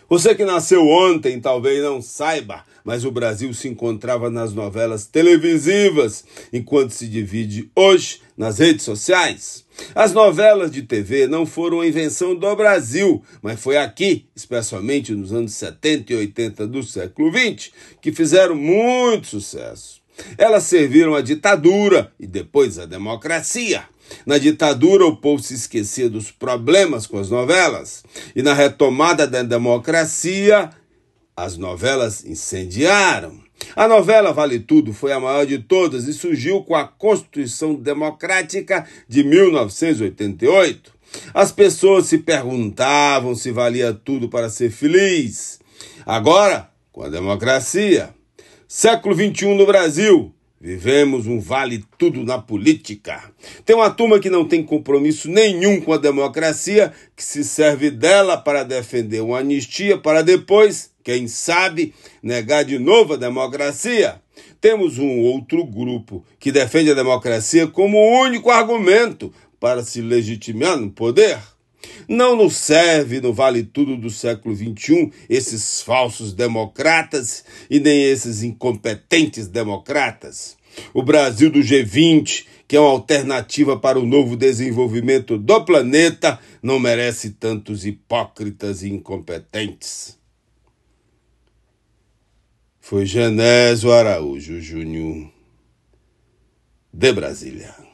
Você que nasceu ontem talvez não saiba, mas o Brasil se encontrava nas novelas televisivas, enquanto se divide hoje nas redes sociais. As novelas de TV não foram a invenção do Brasil, mas foi aqui, especialmente nos anos 70 e 80 do século XX, que fizeram muito sucesso. Elas serviram à ditadura e depois à democracia. Na ditadura, o povo se esquecia dos problemas com as novelas. E na retomada da democracia, as novelas incendiaram. A novela Vale Tudo foi a maior de todas e surgiu com a Constituição Democrática de 1988. As pessoas se perguntavam se valia tudo para ser feliz. Agora, com a democracia, século XXI no Brasil, vivemos um vale tudo na política. Tem uma turma que não tem compromisso nenhum com a democracia, que se serve dela para defender uma anistia, para depois, quem sabe, negar de novo a democracia. Temos um outro grupo que defende a democracia como o único argumento para se legitimar no poder. Não nos serve no Vale Tudo do século XXI esses falsos democratas e nem esses incompetentes democratas. O Brasil do G20, que é uma alternativa para o novo desenvolvimento do planeta, não merece tantos hipócritas e incompetentes. Foi Genésio Araújo Júnior, de Brasília.